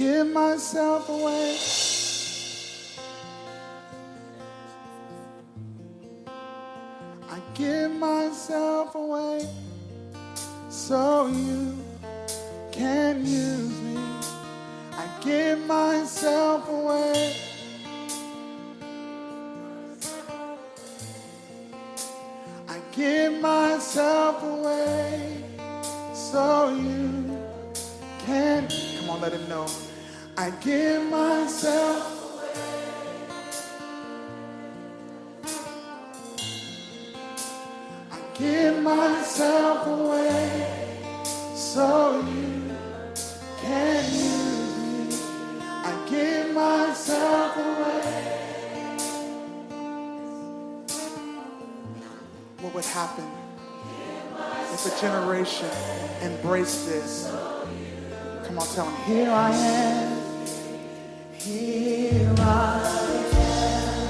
give myself away. I give myself away so you can use me. I give myself away. I give myself away so you can. Come on, let him know. I give myself. I give myself away so you can use me. I give myself away. What would happen if a generation embraced this? Come on, tell them, here I am. Here I am.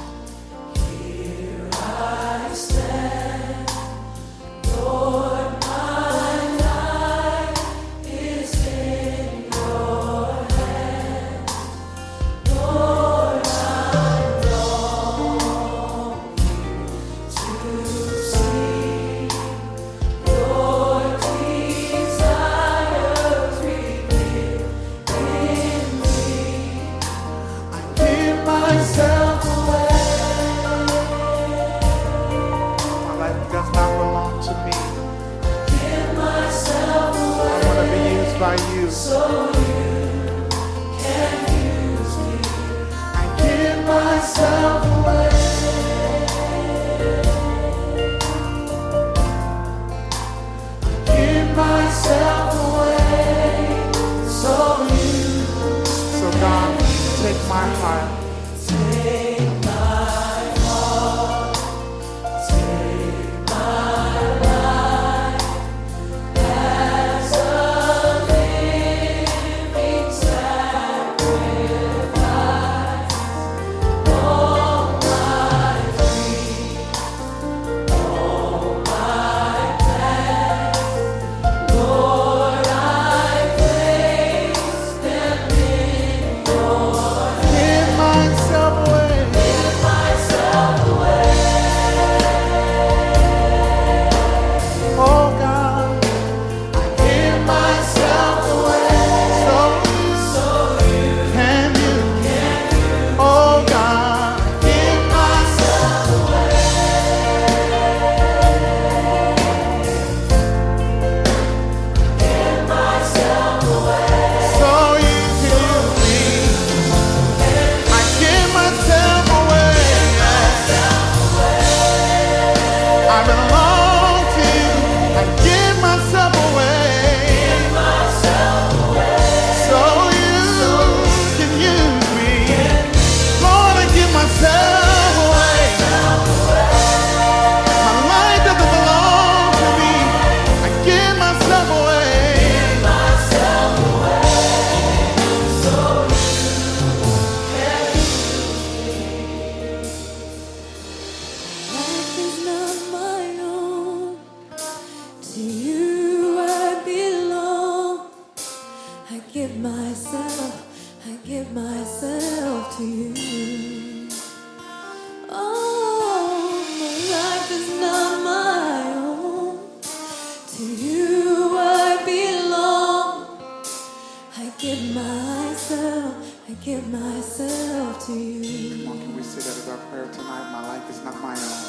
Here I stand. Lord, my life is in your hands. Lord, I long to see your desires revealed in me. I give myself away. My life does not belong to me. Give myself away. I want to be used by you. So you can use me. I give myself away. Give myself away. So you. So God, take my heart. Take my heart. Take my life as a living sacrifice. All my dreams, all my plans, Lord, I place them in your hands. Give myself away. Give myself away. Oh God, I give myself away so you can use. Oh God, give myself away. Give myself away so you can use me. I give myself away. I belong to you. I give myself away. So you can use me. Lord, I give myself away. My life doesn't belong to me. I give myself away. Life is not my own. To you I belong. I give myself to you. Oh, my life is not my own. To you I belong. I give myself to you. Come on, can we say that as our prayer tonight? My life is not my own.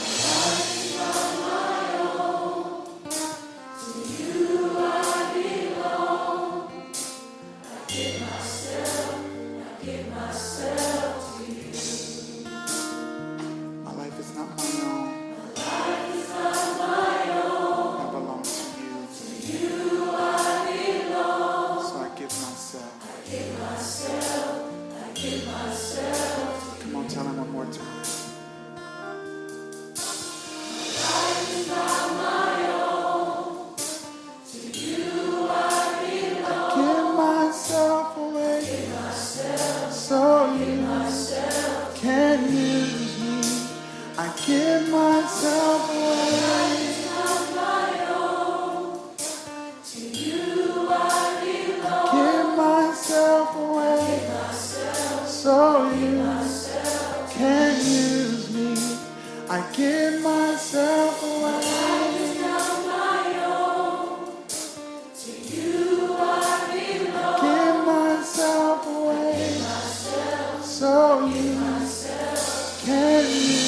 My life is not my own. I belong to you. So I give myself. Come on, tell him one more time. you can use me. I give myself away. Give myself away so you can use me.